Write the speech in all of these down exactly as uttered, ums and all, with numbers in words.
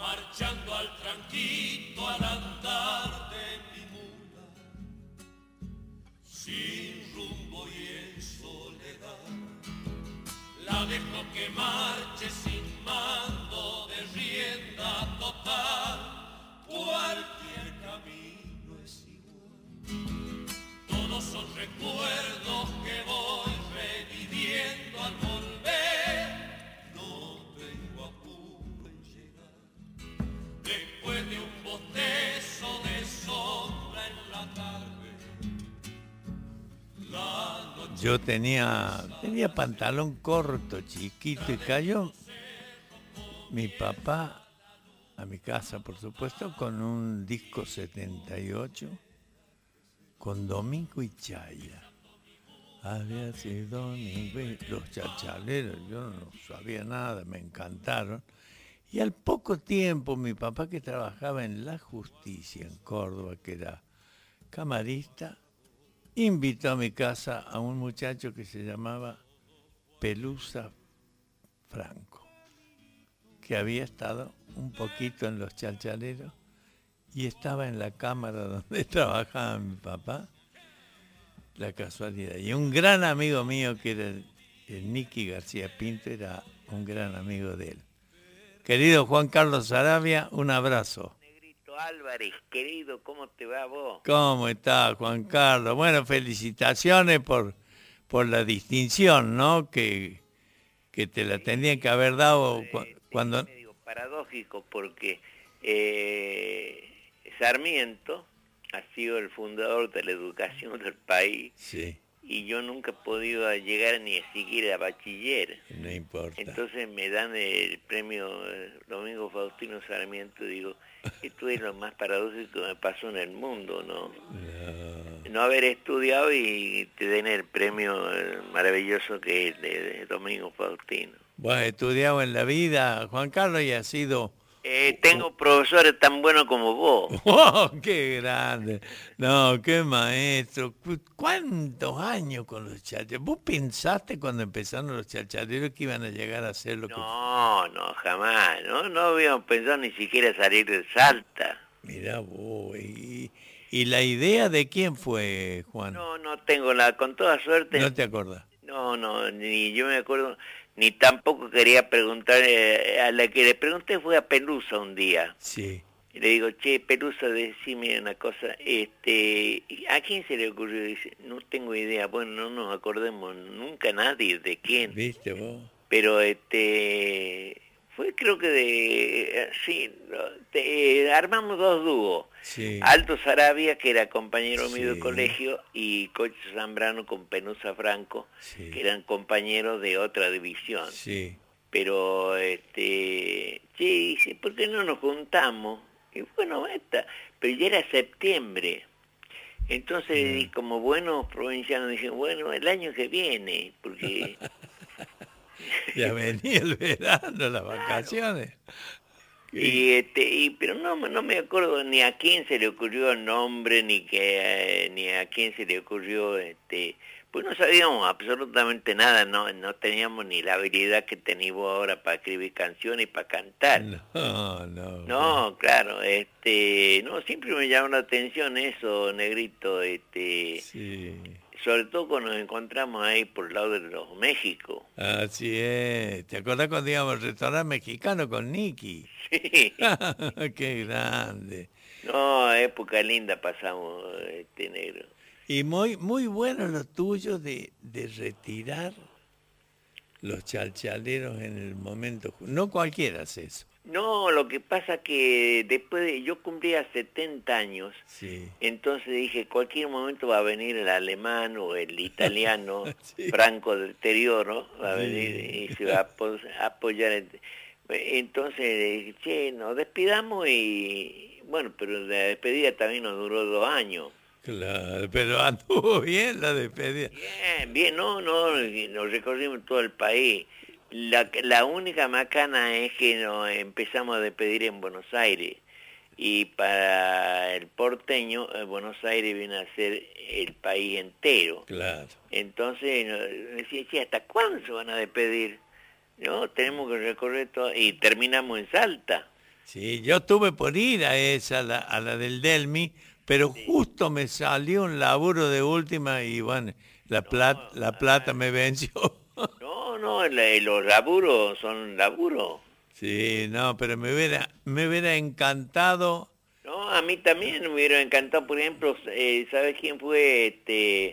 marchando al tranquilo al andar de mi mula, sin rumbo y en soledad, la dejo que marche sin mando de rienda total, cualquier camino es igual, todos son recuerdos que voy reviviendo al volver. Después de un bostezo de sombra en la tarde, la noche... Yo tenía, tenía pantalón corto, chiquito, y cayó mi papá a mi casa, por supuesto, con un disco setenta y ocho, con Domingo y Chaya. Había sido Domingo y los chachaleros, yo no sabía nada, me encantaron. Y al poco tiempo mi papá, que trabajaba en la justicia en Córdoba, que era camarista, invitó a mi casa a un muchacho que se llamaba Pelusa Franco, que había estado un poquito en los chalchaleros y estaba en la cámara donde trabajaba mi papá, la casualidad. Y un gran amigo mío, que era el, el Nicky García Pinto, era un gran amigo de él. Querido Juan Carlos Sarabia, un abrazo. Negrito Álvarez, querido, ¿cómo te va vos? ¿Cómo está, Juan Carlos? Bueno, felicitaciones por, por la distinción, ¿no? Que, que te la tenían que haber dado cu cuando... Es medio paradójico porque eh, Sarmiento ha sido el fundador de la educación del país. Sí. Y yo nunca he podido llegar ni siquiera a bachiller. No importa. Entonces me dan el premio Domingo Faustino Sarmiento y digo, esto es lo más paradójico que me pasó en el mundo, ¿no? No, no haber estudiado y te den el premio maravilloso que es de, de Domingo Faustino. Bueno, estudiado en la vida, Juan Carlos, y ha sido... Eh, tengo profesores tan buenos como vos. ¡Oh, qué grande! No, qué maestro. ¿Cuántos años con los chachaleros? ¿Vos pensaste cuando empezaron los chachaleros que iban a llegar a ser lo que... No, no, jamás. No, no habíamos pensado ni siquiera salir de Salta. Mirá vos, y, ¿y la idea de quién fue, Juan? No, no tengo la... Con toda suerte... ¿No te acordás? No, no, ni yo me acuerdo... Ni tampoco quería preguntar, eh, a la que le pregunté fue a Pelusa un día. Sí. Y le digo, che, Pelusa, decime una cosa, este, ¿a quién se le ocurrió? Dice, no tengo idea, bueno, no nos acordemos nunca nadie de quién. ¿Viste vos? Pero, este, fue creo que de, sí, de, armamos dos dúos. Sí. Alto Sarabia, que era compañero mío Sí. de colegio, y Cocho Zambrano con Pelusa Franco, Sí. que eran compañeros de otra división. Sí. Pero, este, che, dice, ¿por qué no nos juntamos? Y bueno, esta, pero ya era septiembre. Entonces, Yeah. como buenos provincianos, dije, bueno, el año que viene, porque... Ya venía el verano, las vacaciones. Y este, y, pero no, no me acuerdo ni a quién se le ocurrió el nombre, ni que eh, ni a quién se le ocurrió, este, pues no sabíamos absolutamente nada, no, no teníamos ni la habilidad que tenés vos ahora para escribir canciones y para cantar. No, no. No, claro, este, no, siempre me llamó la atención eso, Negrito, este, Sí. sobre todo cuando nos encontramos ahí por el lado de los México. Así es. ¿Te acordás cuando íbamos al restaurante mexicano con Nicky? Sí. Qué grande. No, época linda pasamos, este, negro. Y muy, muy bueno lo tuyo de, de retirar los chalchaleros en el momento. No cualquiera hace eso. No, lo que pasa que después de, yo cumplía setenta años, Sí. entonces dije, cualquier momento va a venir el alemán o el italiano, Sí. Franco del Deterioro, va a Sí. venir y se va a, apo a apoyar. En, entonces dije, che, nos despidamos y, bueno, pero la despedida también nos duró dos años. Claro, pero anduvo bien la despedida. Bien, bien, no, no, nos recorrimos todo el país. La, la única macana es que nos empezamos a despedir en Buenos Aires y para el porteño Buenos Aires viene a ser el país entero. Claro. Entonces nos decía, che, ¿hasta cuándo se van a despedir? No, tenemos que recorrer todo y terminamos en Salta. Sí, yo estuve por ir a esa, a la, a la del Delmi, pero Sí. justo me salió un laburo de última y bueno, la plata, No, la plata ah, me venció. no, no, la- los laburos son laburos. Sí, no, pero me hubiera, me hubiera encantado. No, a mí también me hubiera encantado, por ejemplo, eh, ¿sabes quién fue este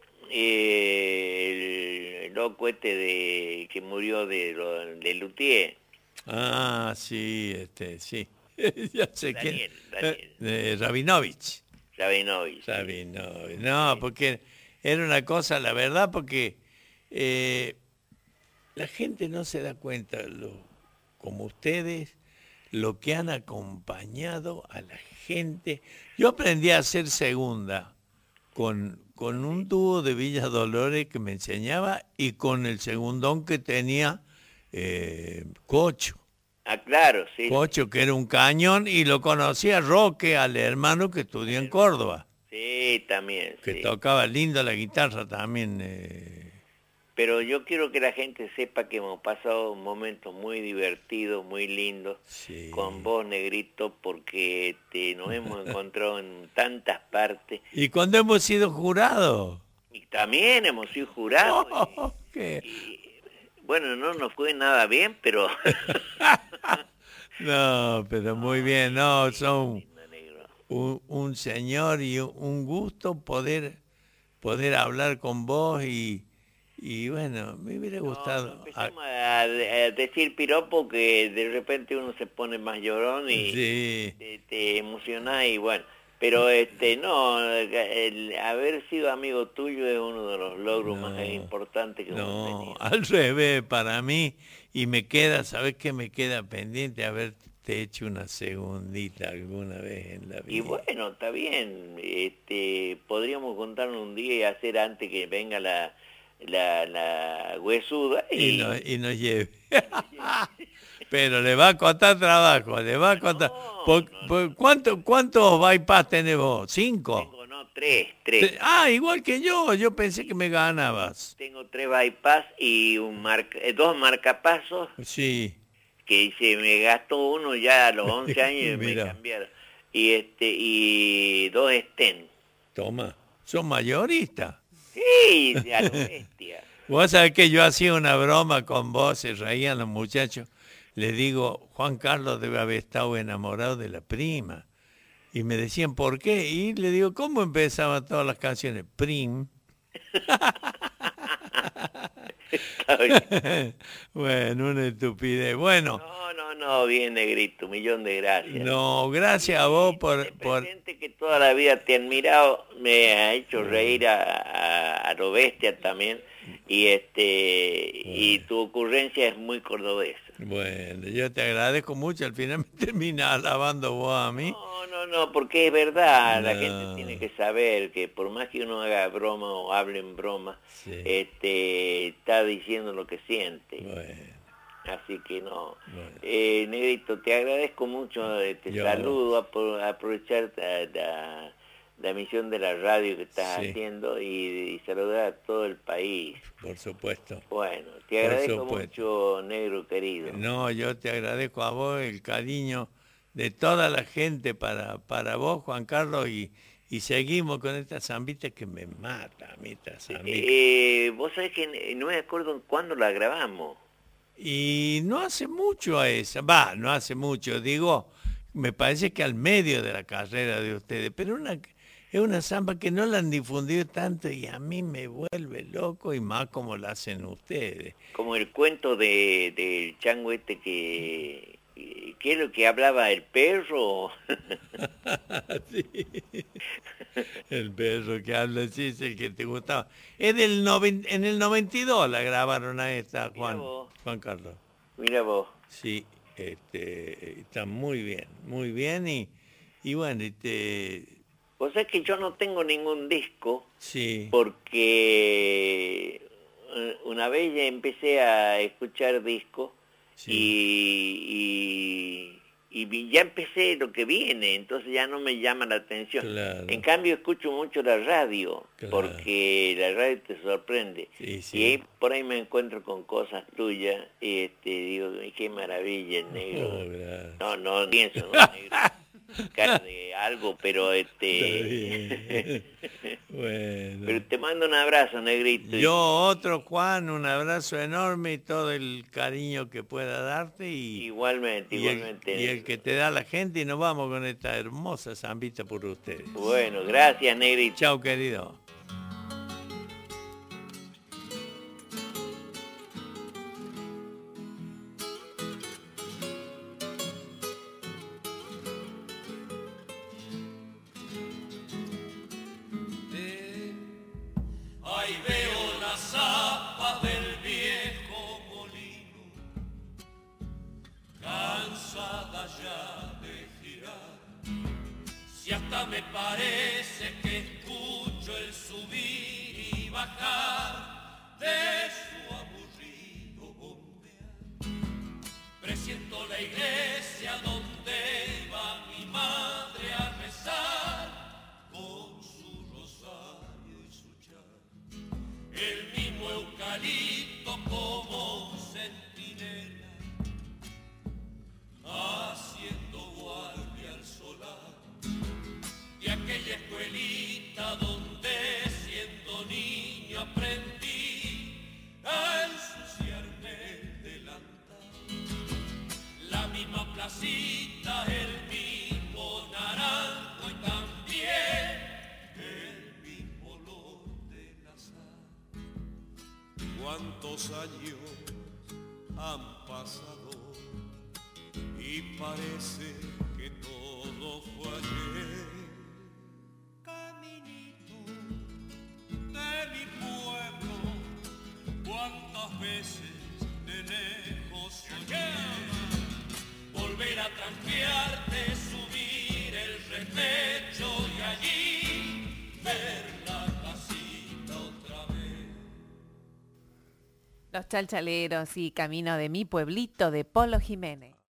eh, el loco este de que murió de, lo- de Luthier? Ah, sí, este, sí. Ya sé quién. Daniel, Eh, Daniel, eh, Rabinovich. Rabinovich, sí. Rabinovich. No, Eh, porque era una cosa, la verdad, porque eh, la gente no se da cuenta, lo, como ustedes, lo que han acompañado a la gente. Yo aprendí a hacer segunda con, con un dúo de Villa Dolores que me enseñaba y con el segundón que tenía eh, Cocho. ah, claro, sí, sí. Cocho, que era un cañón, y lo conocía Roque, al hermano que estudió en Córdoba, Sí, también, que sí. tocaba lindo la guitarra también. eh. Pero yo quiero que la gente sepa que hemos pasado momentos muy divertidos, muy lindos con Sí. vos, Negrito, porque este, nos hemos encontrado en tantas partes Y cuando hemos sido jurados. y también hemos sido jurados Oh, qué- y, y, bueno, no nos fue nada bien, pero No, pero muy bien, lindo, no, lindo, son lindo, negro. un, un señor y un un gusto poder, poder hablar con vos y, y bueno, me hubiera No, no gustado. Ah, empecemos a, a decir piropo que de repente uno se pone más llorón y sí, te, te emociona y bueno, pero este no, el haber sido amigo tuyo es uno de los logros más no. importantes que hemos No, tenido. al revés, para mí, y me queda, ¿sabes qué me queda pendiente? Haberte hecho una segundita alguna vez en la Y vida. bueno, está bien, este, podríamos contarnos un día y hacer antes que venga la, la, la huesuda Y, no, y, y nos lleve. y nos lleve. Pero le va a costar trabajo, le va a Ah, costar. no, Por- no, por- no. ¿cuánto, ¿Cuántos bypass tenés vos? ¿Cinco? Tengo, no, tres, tres. Te- Ah, igual que yo, yo pensé que me ganabas. Tengo tres bypass y un marca, eh, dos marcapasos Sí, que se me gastó uno ya a los once años y me mira, cambiaron. Y este y dos stent. toma, son mayoristas. Sí, a lo bestia. Vos sabés que yo hacía una broma con vos, se reían los muchachos. Le digo, Juan Carlos debe haber estado enamorado de la prima. Y me decían, ¿por qué? Y le digo, ¿cómo empezaban todas las canciones? Prim. Está bien. Bueno, una estupidez. Bueno, No, no, no, bien negrito, un millón de gracias. no, gracias a vos Y por... ten por... presente que toda la vida te he admirado, me ha hecho reír a, a, a lo bestia también, y este y Bueno, tu ocurrencia es muy cordobesa. bueno, yo te agradezco mucho. Al final me terminas alabando vos a mí. No, no, no, porque es verdad, la gente tiene No, que saber que por más que uno haga broma o hable en broma, sí, este, está diciendo lo que siente. bueno, Así que no. bueno. Eh, Negrito, te agradezco mucho, eh, te Yo, saludo, apro- aprovechar la, la, la emisión de la radio que estás sí, haciendo y, y saludar a todo el país. por supuesto. Bueno, te Por agradezco supuesto. mucho, negro querido. No, yo te agradezco a vos el cariño de toda la gente para, para vos, Juan Carlos, y, y seguimos con esta zambita que me mata a mí, esta zambita. Eh, vos sabés que no me acuerdo cuándo la grabamos. Y no hace mucho a esa, va, no hace mucho, digo, me parece que al medio de la carrera de ustedes, pero una, es una samba que no la han difundido tanto y a mí me vuelve loco y más como la hacen ustedes. Como el cuento de del chango este que... ¿Qué es lo que hablaba el perro? Sí. El perro que habla así es el que te gustaba. Es del noven- en el noventa y dos la grabaron a esta, Mira Juan, vos, Juan Carlos. mira vos. Sí, este, está muy bien, muy bien y, y bueno, este, Vos sabés que yo no tengo ningún disco sí, porque eh, una vez ya empecé a escuchar discos sí, y, y vi- ya empecé lo que viene, entonces ya no me llama la atención. Claro. En cambio escucho mucho la radio, Claro. porque la radio te sorprende. Sí, sí. Y ahí, por ahí me encuentro con cosas tuyas y este, digo, qué maravilla el negro. Oh, gracias. No, no pienso en un negro. Cara de algo, pero este... Está bien. Bueno. Pero te mando un abrazo, negrito. Yo otro, Juan, un abrazo enorme y todo el cariño que pueda darte y, Igualmente, y, el, igualmente. y el que te da la gente y nos vamos con esta hermosa zambita por ustedes. Bueno, gracias, negrito. Chao, querido. Ahí veo la zapa del viejo molino, cansada ya de girar. Si hasta me parece que escucho el subir y bajar de su aburrido bombear. Presiento la iglesia donde iba mi madre a rezar con su rosario y su char. El mismo eucalipto como centinela, haciendo guardia al solar de aquella escuelita donde siendo niño aprendí a ensuciarme el delantal. La misma placita, el mismo naranjo y también el mismo olor de la sal. Cuántos años han pasado y parece que todo fue ayer. Caminito de mi pueblo, cuántas veces de lejos soñé Volver a tranquearte, subir el repecho y allí ver la casita otra vez. Los Chalchaleros y Camino de mi pueblito de Polo Jiménez.